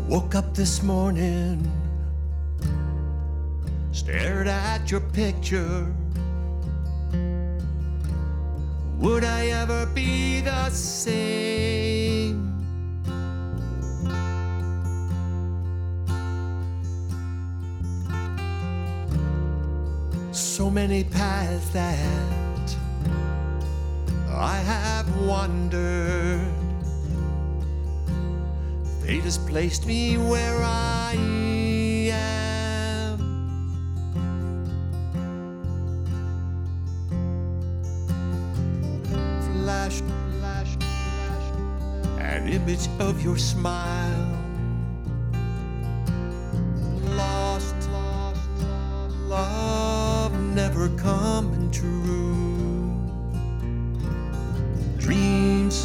Woke up this morning, stared at your picture. Would I ever be the same? So many paths that I have wandered. Fate has placed me where I am. Flash, flash, flash, an image of your smile. Lost, lost, love never coming true. Dreams,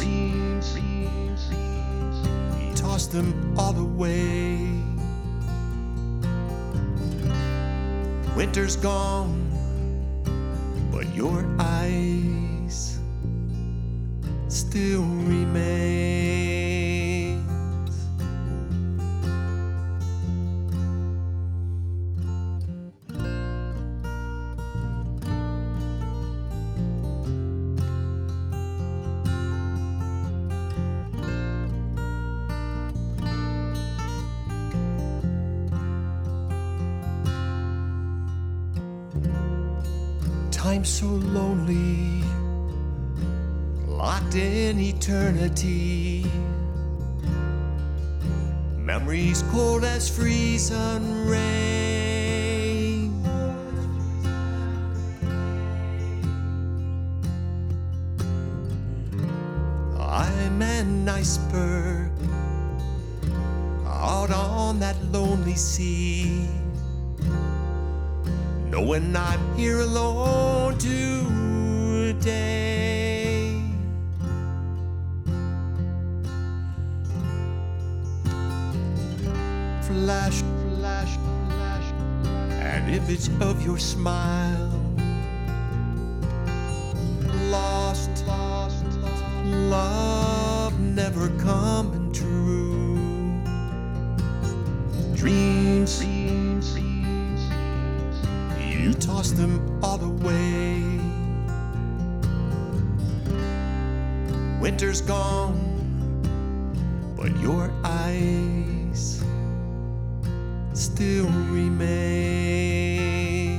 toss them all away. Winter's gone, but your eyes still remains. I'm so lonely, locked in eternity. Memories cold as freezing rain. I'm an iceberg out on that lonely sea, knowing I'm here alone today. Flash, flash, flash, an image of your smile. Lost, lost, love never coming true. Dreams, you toss them all away. Winter's gone, but your eyes still remain.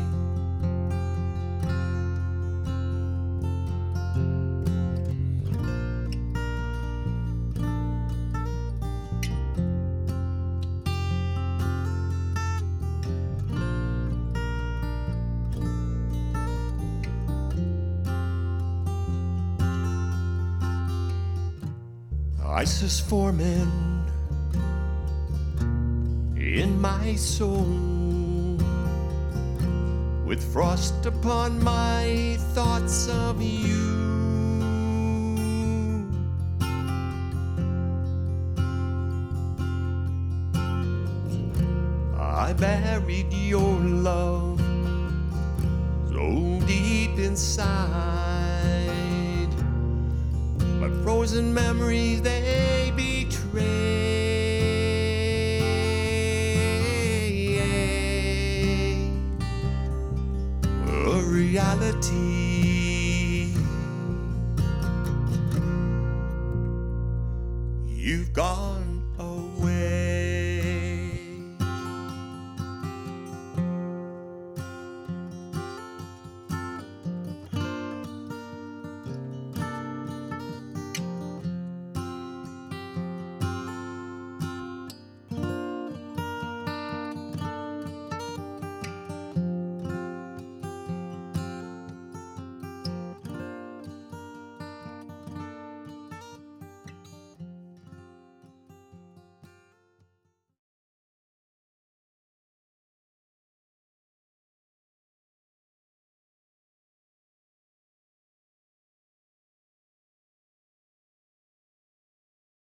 Ice is forming in my soul, with frost upon my thoughts of you. I buried your love so deep inside. But frozen memories, they betray a reality. You've gone